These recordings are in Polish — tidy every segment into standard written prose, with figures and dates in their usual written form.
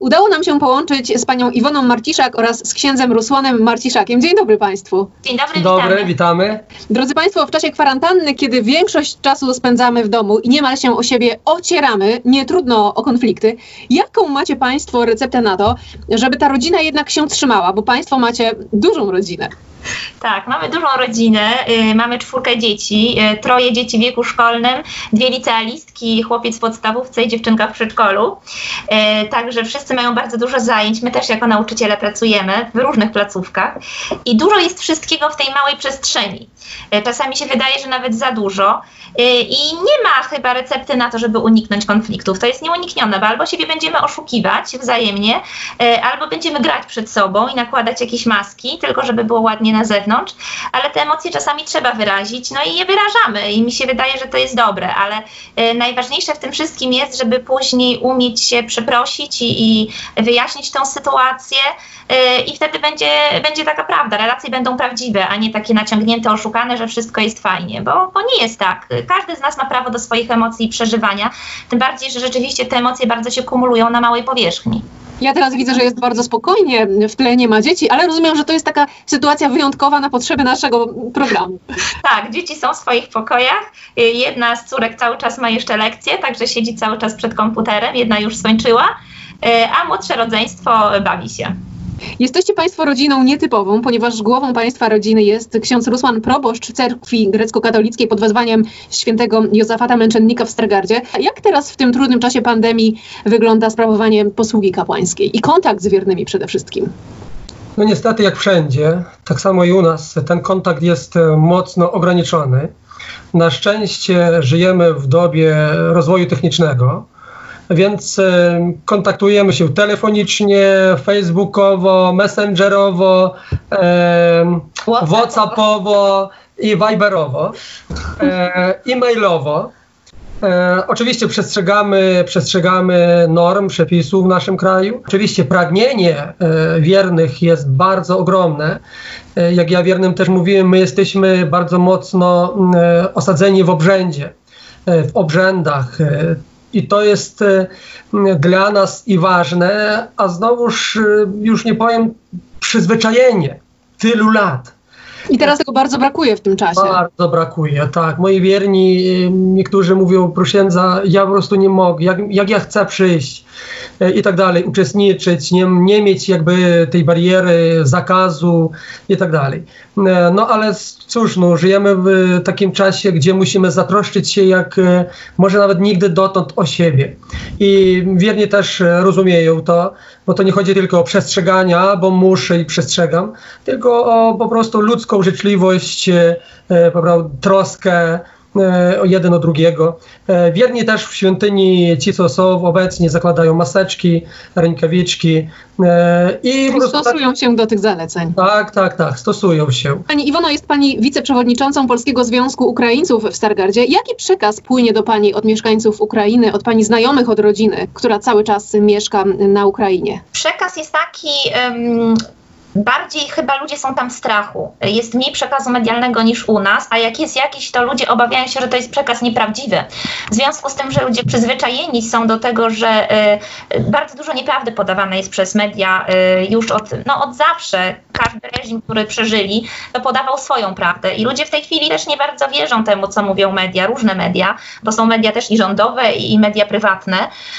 Udało nam się połączyć z panią Iwoną Marciszak oraz z księdzem Rusłanem Marciszakiem. Dzień dobry państwu. Dzień dobry, Dzień dobry, witamy. Drodzy państwo, w czasie kwarantanny, kiedy większość czasu spędzamy w domu i niemal się o siebie ocieramy, nie trudno o konflikty, jaką macie państwo receptę na to, żeby ta rodzina jednak się trzymała, bo państwo macie dużą rodzinę. Tak, mamy dużą rodzinę, mamy 4 dzieci, 3 dzieci w wieku szkolnym, 2 licealistki, chłopiec w podstawówce i dziewczynka w przedszkolu. Także wszyscy mają bardzo dużo zajęć, my też jako nauczyciele pracujemy w różnych placówkach i dużo jest wszystkiego w tej małej przestrzeni. Czasami się wydaje, że nawet za dużo i nie ma chyba recepty na to, żeby uniknąć konfliktów. To jest nieuniknione, bo albo siebie będziemy oszukiwać wzajemnie, albo będziemy grać przed sobą i nakładać jakieś maski, tylko żeby było ładnie na zewnątrz, ale te emocje czasami trzeba wyrazić, no i je wyrażamy i mi się wydaje, że to jest dobre, ale najważniejsze w tym wszystkim jest, żeby później umieć się przeprosić i wyjaśnić tę sytuację i wtedy będzie taka prawda, relacje będą prawdziwe, a nie takie naciągnięte, oszukane, że wszystko jest fajnie, bo nie jest tak. Każdy z nas ma prawo do swoich emocji i przeżywania, tym bardziej, że rzeczywiście te emocje bardzo się kumulują na małej powierzchni. Ja teraz widzę, że jest bardzo spokojnie, w tle nie ma dzieci, ale rozumiem, że to jest taka sytuacja wyjątkowa na potrzeby naszego programu. Tak, dzieci są w swoich pokojach. Jedna z córek cały czas ma jeszcze lekcje, także siedzi cały czas przed komputerem, jedna już skończyła, a młodsze rodzeństwo bawi się. Jesteście państwo rodziną nietypową, ponieważ głową państwa rodziny jest ksiądz Rusłan, proboszcz cerkwi grecko-katolickiej pod wezwaniem świętego Józefata Męczennika w Stargardzie. Jak teraz w tym trudnym czasie pandemii wygląda sprawowanie posługi kapłańskiej i kontakt z wiernymi przede wszystkim? No niestety jak wszędzie, tak samo i u nas, ten kontakt jest mocno ograniczony. Na szczęście żyjemy w dobie rozwoju technicznego, więc kontaktujemy się telefonicznie, facebookowo, messengerowo, whatsappowo i viberowo, e-mailowo. Oczywiście przestrzegamy norm, przepisów w naszym kraju. Oczywiście pragnienie wiernych jest bardzo ogromne. Jak ja wiernym też mówiłem, my jesteśmy bardzo mocno osadzeni w obrzędzie, w obrzędach. I to jest dla nas i ważne, a znowuż już nie powiem przyzwyczajenie tylu lat. I teraz tego bardzo brakuje w tym czasie. Bardzo brakuje, tak. Moi wierni, niektórzy mówią, proszę księdza, ja po prostu nie mogę, jak ja chcę przyjść i tak dalej, uczestniczyć, nie mieć jakby tej bariery, zakazu i tak dalej. No ale cóż, no, żyjemy w takim czasie, gdzie musimy zatroszczyć się jak może nawet nigdy dotąd o siebie. I wierni też rozumieją to, bo to nie chodzi tylko o przestrzegania, bo muszę i przestrzegam, tylko o po prostu ludzką życzliwość, troskę o jeden o drugiego. Wierni też w świątyni, ci co są obecni, zakładają maseczki, rękawiczki. I stosują się do tych zaleceń. Tak, stosują się. Pani Iwono, jest pani wiceprzewodniczącą Polskiego Związku Ukraińców w Stargardzie. Jaki przekaz płynie do pani od mieszkańców Ukrainy, od pani znajomych, od rodziny, która cały czas mieszka na Ukrainie? Przekaz jest taki... Bardziej chyba ludzie są tam w strachu. Jest mniej przekazu medialnego niż u nas, a jak jest jakiś, to ludzie obawiają się, że to jest przekaz nieprawdziwy. W związku z tym, że ludzie przyzwyczajeni są do tego, że bardzo dużo nieprawdy podawane jest przez media już od zawsze. Każdy reżim, który przeżyli, to podawał swoją prawdę. I ludzie w tej chwili też nie bardzo wierzą temu, co mówią media, różne media, bo są media też i rządowe, i media prywatne.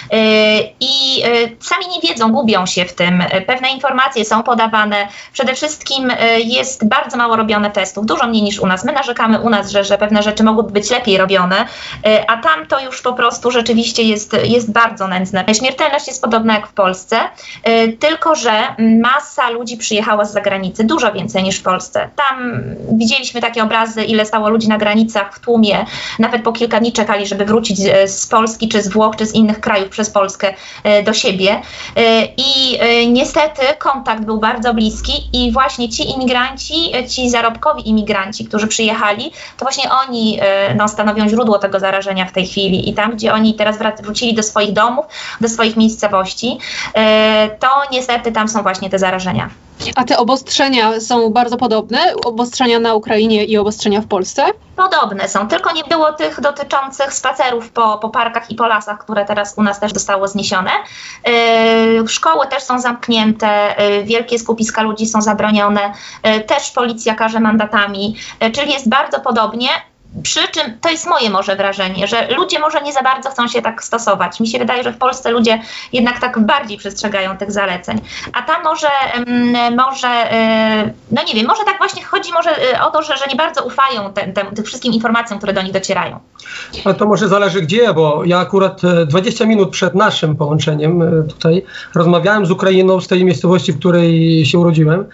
I sami nie wiedzą, gubią się w tym. Pewne informacje są podawane. Przede wszystkim jest bardzo mało robione testów, dużo mniej niż u nas. My narzekamy u nas, że pewne rzeczy mogłyby być lepiej robione, a tam to już po prostu rzeczywiście jest bardzo nędzne. Śmiertelność jest podobna jak w Polsce, tylko że masa ludzi przyjechała z zagranicy, dużo więcej niż w Polsce. Tam widzieliśmy takie obrazy, ile stało ludzi na granicach w tłumie, nawet po kilka dni czekali, żeby wrócić z Polski, czy z Włoch, czy z innych krajów przez Polskę do siebie. I niestety kontakt był bardzo bliski i właśnie ci imigranci, ci zarobkowi imigranci, którzy przyjechali, to właśnie oni stanowią źródło tego zarażenia w tej chwili i tam, gdzie oni teraz wrócili do swoich domów, do swoich miejscowości, to niestety tam są właśnie te zarażenia. A te obostrzenia są bardzo podobne? Obostrzenia na Ukrainie i obostrzenia w Polsce? Podobne są, tylko nie było tych dotyczących spacerów po parkach i po lasach, które teraz u nas też zostało zniesione. Szkoły też są zamknięte, wielkie skupiska ludzi są zabronione, też policja karze mandatami, czyli jest bardzo podobnie. Przy czym to jest moje może wrażenie, że ludzie może nie za bardzo chcą się tak stosować. Mi się wydaje, że w Polsce ludzie jednak tak bardziej przestrzegają tych zaleceń. A tam może no nie wiem, może tak właśnie chodzi może o to, że nie bardzo ufają tym wszystkim informacjom, które do nich docierają. Ale to może zależy gdzie, bo ja akurat 20 minut przed naszym połączeniem tutaj rozmawiałem z Ukrainą, z tej miejscowości, w której się urodziłem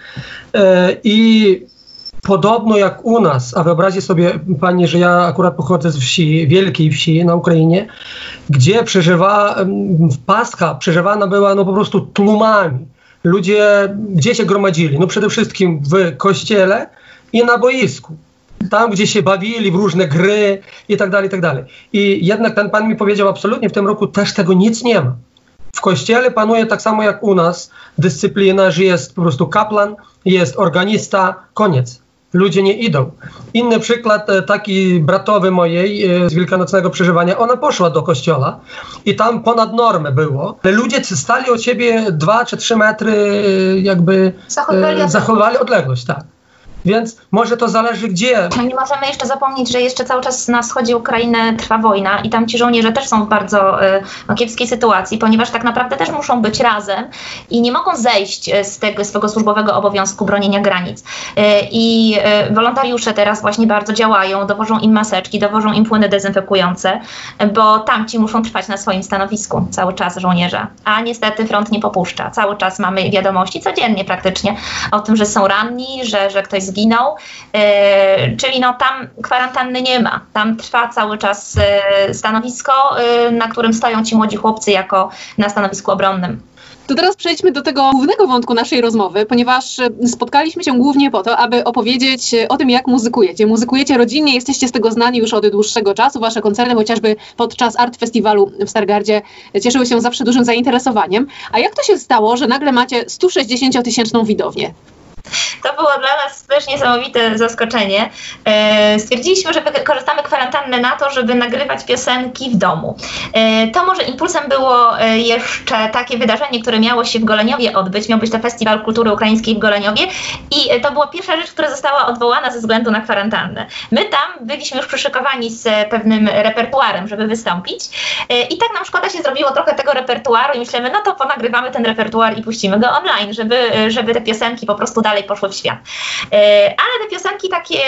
i podobno jak u nas, a wyobraźcie sobie pani, że ja akurat pochodzę z wsi, wielkiej wsi na Ukrainie, gdzie Pascha przeżywana była no po prostu tłumami. Ludzie gdzie się gromadzili? No przede wszystkim w kościele i na boisku. Tam, gdzie się bawili w różne gry i tak dalej, i tak dalej. I jednak ten pan mi powiedział, absolutnie w tym roku też tego nic nie ma. W kościele panuje tak samo jak u nas dyscyplina, że jest po prostu kaplan, jest organista, koniec. Ludzie nie idą. Inny przykład, taki bratowy mojej z wielkanocnego przeżywania, ona poszła do kościoła i tam ponad normę było. Ludzie stali od siebie 2 czy 3 metry, jakby zachowywali odległość, tak. Więc może to zależy gdzie. Nie możemy jeszcze zapomnieć, że jeszcze cały czas na wschodzie Ukrainy trwa wojna i tam ci żołnierze też są w bardzo kiepskiej sytuacji, ponieważ tak naprawdę też muszą być razem i nie mogą zejść z tego swojego służbowego obowiązku bronienia granic. I wolontariusze teraz właśnie bardzo działają, dowożą im maseczki, dowożą im płyny dezynfekujące, bo tamci muszą trwać na swoim stanowisku cały czas żołnierze. A niestety front nie popuszcza. Cały czas mamy wiadomości codziennie praktycznie o tym, że są ranni, że ktoś zginął, czyli no tam kwarantanny nie ma. Tam trwa cały czas stanowisko, na którym stoją ci młodzi chłopcy jako na stanowisku obronnym. To teraz przejdźmy do tego głównego wątku naszej rozmowy, ponieważ spotkaliśmy się głównie po to, aby opowiedzieć o tym, jak muzykujecie. Muzykujecie rodzinnie, jesteście z tego znani już od dłuższego czasu. Wasze koncerty chociażby podczas Art Festiwalu w Stargardzie cieszyły się zawsze dużym zainteresowaniem. A jak to się stało, że nagle macie 160-tysięczną widownię? To było dla nas też niesamowite zaskoczenie. Stwierdziliśmy, że wykorzystamy kwarantannę na to, żeby nagrywać piosenki w domu. To może impulsem było jeszcze takie wydarzenie, które miało się w Goleniowie odbyć. Miał być to Festiwal Kultury Ukraińskiej w Goleniowie i to była pierwsza rzecz, która została odwołana ze względu na kwarantannę. My tam byliśmy już przyszykowani z pewnym repertuarem, żeby wystąpić i tak nam szkoda się zrobiło trochę tego repertuaru i myślimy, no to ponagrywamy ten repertuar i puścimy go online, żeby te piosenki po prostu dalej poszły w świat. Ale te piosenki takie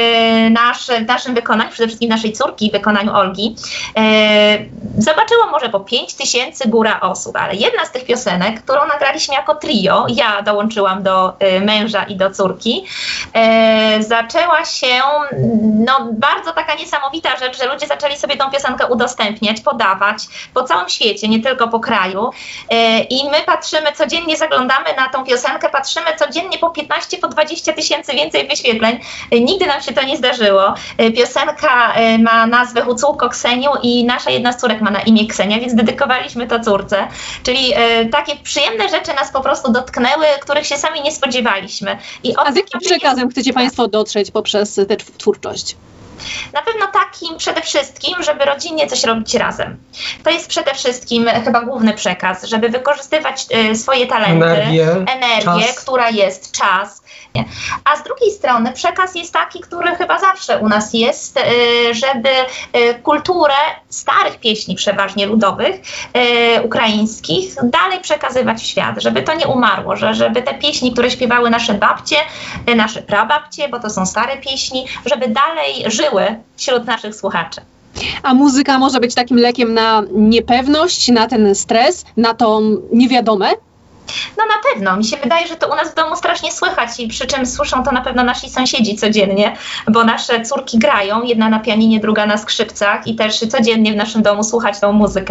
w naszym wykonaniu, przede wszystkim naszej córki, w wykonaniu Olgi, zobaczyło może po 5000 góra osób, ale jedna z tych piosenek, którą nagraliśmy jako trio, ja dołączyłam do męża i do córki, zaczęła się no, bardzo taka niesamowita rzecz, że ludzie zaczęli sobie tą piosenkę udostępniać, podawać po całym świecie, nie tylko po kraju i my patrzymy, codziennie zaglądamy na tą piosenkę, patrzymy codziennie po 15, po 20 tysięcy więcej wyświetleń. Nigdy nam się to nie zdarzyło. Piosenka ma nazwę Hucułko Kseniu i nasza jedna z córek ma na imię Ksenia, więc dedykowaliśmy to córce. Czyli takie przyjemne rzeczy nas po prostu dotknęły, których się sami nie spodziewaliśmy. A z jakim przekazem chcecie Państwo dotrzeć poprzez tę twórczość? Na pewno takim przede wszystkim, żeby rodzinnie coś robić razem. To jest przede wszystkim chyba główny przekaz, żeby wykorzystywać swoje talenty, energię, która jest, czas. A z drugiej strony przekaz jest taki, który chyba zawsze u nas jest, żeby kulturę starych pieśni, przeważnie ludowych, ukraińskich, dalej przekazywać w świat, żeby to nie umarło, żeby te pieśni, które śpiewały nasze babcie, nasze prababcie, bo to są stare pieśni, żeby dalej żyły wśród naszych słuchaczy. A muzyka może być takim lekiem na niepewność, na ten stres, na to niewiadome? No na pewno. Mi się wydaje, że to u nas w domu strasznie słychać i przy czym słyszą to na pewno nasi sąsiedzi codziennie, bo nasze córki grają, jedna na pianinie, druga na skrzypcach i też codziennie w naszym domu słuchać tą muzykę.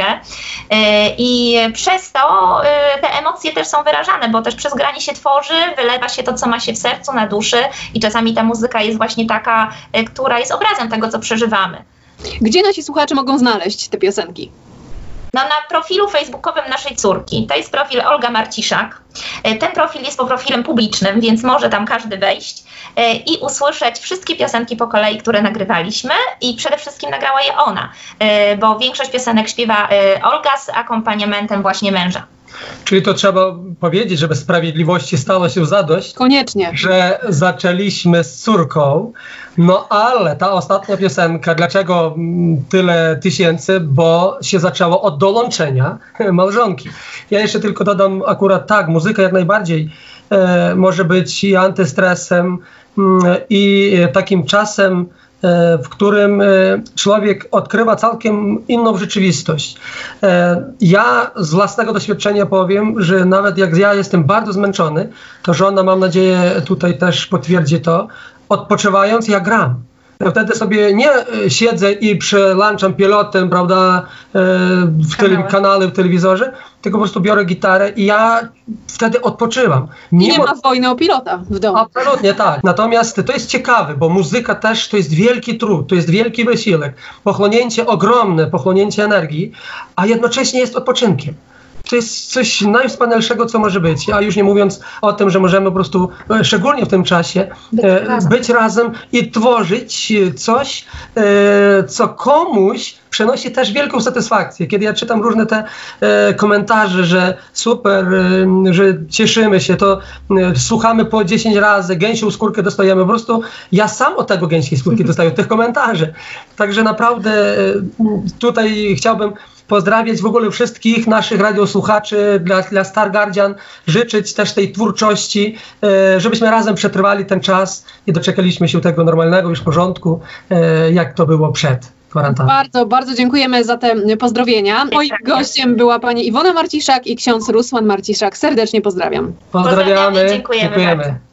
I przez to te emocje też są wyrażane, bo też przez granie się tworzy, wylewa się to, co ma się w sercu, na duszy i czasami ta muzyka jest właśnie taka, która jest obrazem tego, co przeżywamy. Gdzie nasi słuchacze mogą znaleźć te piosenki? No, na profilu facebookowym naszej córki, to jest profil Olga Marciszak. Ten profil jest profilem publicznym, więc może tam każdy wejść i usłyszeć wszystkie piosenki po kolei, które nagrywaliśmy i przede wszystkim nagrała je ona, bo większość piosenek śpiewa Olga z akompaniamentem właśnie męża. Czyli to trzeba powiedzieć, żeby sprawiedliwości stało się zadość. Koniecznie. Że zaczęliśmy z córką, no ale ta ostatnia piosenka, dlaczego tyle tysięcy? Bo się zaczęło od dołączenia małżonki. Ja jeszcze tylko dodam akurat tak, muzyka jak najbardziej może być i antystresem, i takim czasem, w którym człowiek odkrywa całkiem inną rzeczywistość. Ja z własnego doświadczenia powiem, że nawet jak ja jestem bardzo zmęczony, to żona, mam nadzieję, tutaj też potwierdzi to, odpoczywając ja gram. Ja wtedy sobie nie siedzę i przełączam pilotem, prawda, kanały w telewizorze, tylko po prostu biorę gitarę i ja wtedy odpoczywam. I nie ma wojny o pilota w domu. Absolutnie tak. Natomiast to jest ciekawe, bo muzyka też to jest wielki trud, to jest wielki wysiłek, pochłonięcie ogromne, pochłonięcie energii, a jednocześnie jest odpoczynkiem. To jest coś najwspanialszego, co może być. A już nie mówiąc o tym, że możemy po prostu, szczególnie w tym czasie, być razem i tworzyć coś, co komuś przynosi też wielką satysfakcję. Kiedy ja czytam różne te komentarze, że super, że cieszymy się, to słuchamy po 10 razy, gęsią skórkę dostajemy. Po prostu ja sam od tego gęsiej skórki dostaję, od tych komentarzy. Także naprawdę tutaj chciałbym pozdrawiać w ogóle wszystkich naszych radiosłuchaczy, dla Stargardzian, życzyć też tej twórczości, żebyśmy razem przetrwali ten czas i doczekaliśmy się tego normalnego już porządku, jak to było przed kwarantanną. Bardzo, bardzo dziękujemy za te pozdrowienia. Moim gościem była pani Iwona Marciszak i ksiądz Rusłan Marciszak. Serdecznie pozdrawiam. Pozdrawiamy, dziękujemy.